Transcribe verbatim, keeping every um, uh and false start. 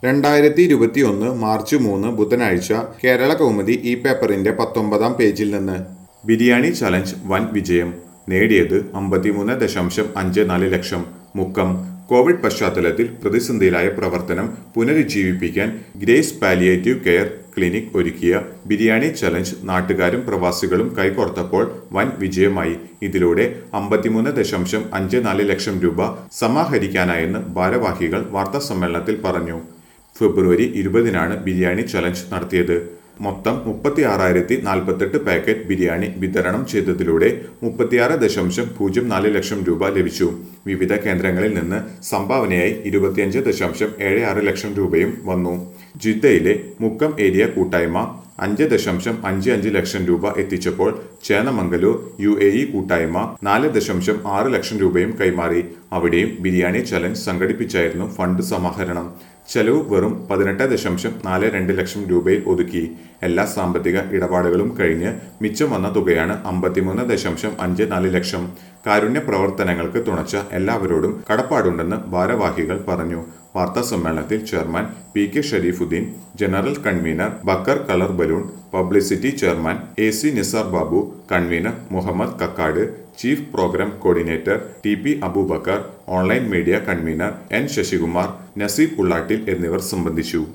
രണ്ടായിരത്തി ഇരുപത്തി ഒന്ന് മാർച്ച് മൂന്ന് ബുധനാഴ്ച കേരള കൗമുദി ഈ പേപ്പറിന്റെ പത്തൊമ്പതാം പേജിൽ നിന്ന് ബിരിയാണി ചലഞ്ച് വൻ വിജയം നേടിയത് അമ്പത്തിമൂന്ന് ദശാംശം അഞ്ച് നാല് ലക്ഷം. മുക്കം കോവിഡ് പശ്ചാത്തലത്തിൽ പ്രതിസന്ധിയിലായ പ്രവർത്തനം പുനരുജ്ജീവിപ്പിക്കാൻ ഗ്രേസ് പാലിയേറ്റീവ് കെയർ ക്ലിനിക് ഒരുക്കിയ ബിരിയാണി ചലഞ്ച് നാട്ടുകാരും പ്രവാസികളും കൈകോർത്തപ്പോൾ വൻ വിജയമായി. ഇതിലൂടെ അമ്പത്തിമൂന്ന് ദശാംശം അഞ്ച് നാല് ലക്ഷം രൂപ സമാഹരിക്കാനായെന്ന് ഭാരവാഹികൾ വാർത്താസമ്മേളനത്തിൽ പറഞ്ഞു. ഫെബ്രുവരി ഇരുപതിനാണ് ബിരിയാണി ചലഞ്ച് നടത്തിയത്. മൊത്തം മുപ്പത്തി ആറായിരത്തി നാൽപ്പത്തെട്ട് പാക്കറ്റ് ബിരിയാണി വിതരണം ചെയ്തതിലൂടെ മുപ്പത്തിയാറ് ദശാംശം പൂജ്യം നാല് ലക്ഷം രൂപ ലഭിച്ചു. വിവിധ കേന്ദ്രങ്ങളിൽ നിന്ന് സംഭാവനയായി ഇരുപത്തിയഞ്ച് ദശാംശം ഏഴ് ആറ് ലക്ഷം രൂപയും വന്നു. ജിദ്ദയിലെ മുക്കം ഏരിയ കൂട്ടായ്മ അഞ്ച് ദശാംശം അഞ്ച് അഞ്ച് ലക്ഷം രൂപ എത്തിച്ചപ്പോൾ ചേന്നമംഗലൂർ യു എ ഇ കൂട്ടായ്മ നാല് ദശാംശം ആറ് ലക്ഷം രൂപയും കൈമാറി. അവിടെയും ബിരിയാണി ചലഞ്ച് സംഘടിപ്പിച്ചായിരുന്നു ഫണ്ട് സമാഹരണം. ചെലവ് വെറും പതിനെട്ട് ദശാംശം നാല് രണ്ട് ലക്ഷം രൂപയിൽ ഒതുക്കി. എല്ലാ സാമ്പത്തിക ഇടപാടുകളും കഴിഞ്ഞ് മിച്ചം വന്ന തുകയാണ് അമ്പത്തിമൂന്ന് ദശാംശം അഞ്ച് നാല് ലക്ഷം. കാരുണ്യ പ്രവർത്തനങ്ങൾക്ക് തുണച്ച എല്ലാവരോടും കടപ്പാടുണ്ടെന്ന് ഭാരവാഹികൾ പറഞ്ഞു. വാർത്താ സമ്മേളനത്തിൽ chairman P K Shareefuddin, general convener Bakkar കളർ ബലൂൺ, publicity chairman A C Nisar Babu, convener Muhammad Kakkad, chief programme coordinator T P Abubakar, online media convener N Sasikumar, Naseeb Ullattil എന്നിവർ സംബന്ധിച്ചു.